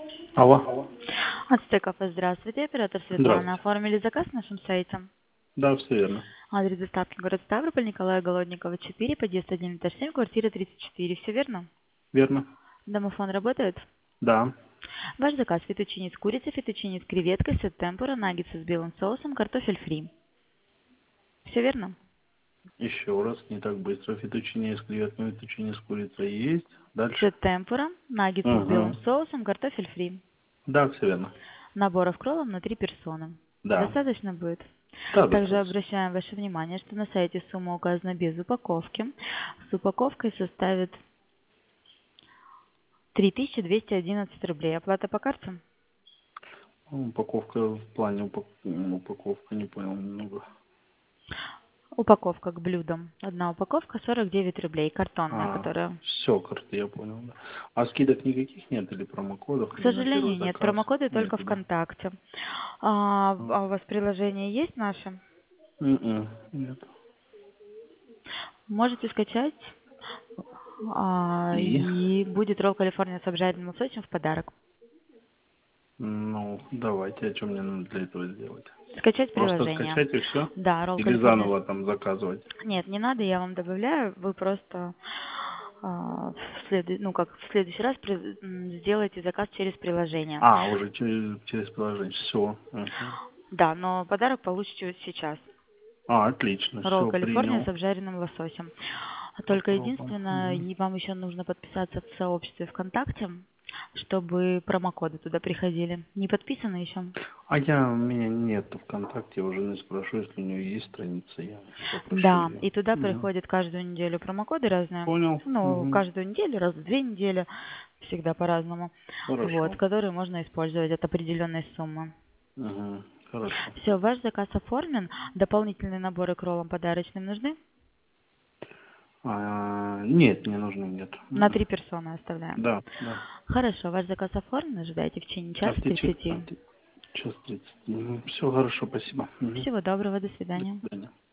Алло. От Стекофа, здравствуйте, оператор Светлана. Здравствуйте. Оформили заказ на нашем сайте. Да, все верно. Адрес доставки город Ставрополь, Николая Голодникова, 4, подъезд 1, этаж 7, квартира 34. Все верно? Верно. Домофон работает? Да. Ваш заказ: фетучини с курицей, фетучини с креветкой, сет темпура, наггетсы с белым соусом, картофель фри. Все верно? Еще раз, не так быстро. Фетучини с креветками, фетучини с курицей есть. Дальше. Сет темпура, наггетсы с белым Угу. соусом, картофель фри. Да, все верно. Наборов кроллов на 3 персоны. Да. Достаточно будет? Да, Также достаточно. обращаем ваше внимание, что на сайте сумма указана без упаковки. С упаковкой составит 3211 рублей. Оплата по карте? Упаковка в плане упаковка, не понял немного. Упаковка к блюдам. Одна упаковка 49 рублей, картонная, А, которая... все, карты, я понял, да. А скидок никаких нет или промокодов, К или на первый сожалению, нет. заказ? Промокоды только Нету, да? ВКонтакте. А у вас приложение есть наше? Нет. Можете скачать. И? И будет ролл Калифорния с обжаренным лососем в подарок. Ну, давайте, а что мне надо для этого сделать? Скачать Просто приложение. скачать и все? Да, ролл Или Калифорния. заново там заказывать? Нет, не надо, я вам добавляю. Вы просто ну, как в следующий раз сделайте заказ через приложение. А, уже через приложение. Все. Да, но подарок получите вот сейчас. А, отлично. Ролл Все, Калифорния с принял. обжаренным лососем. Только Попробуем. единственное, и вам еще нужно подписаться в сообществе ВКонтакте, чтобы промокоды туда приходили. Не подписаны еще? А меня нет в ВКонтакте, я у жены спрошу, если у нее есть страница, я попрошу Да, ее. и туда приходят каждую неделю промокоды разные. Понял. Ну, каждую неделю, раз в 2 недели, всегда по-разному. Вот, Хорошо. которые можно использовать от определенной суммы. Хорошо. Все, ваш заказ оформлен. Дополнительные наборы к роллам подарочным нужны? Нет, не нужно, нет. На 3 персоны оставляем. Да, да. Хорошо, ваш заказ оформлен, ожидайте в течение А часа 30. час 30. Все хорошо, спасибо. Всего доброго, до До свидания. свидания.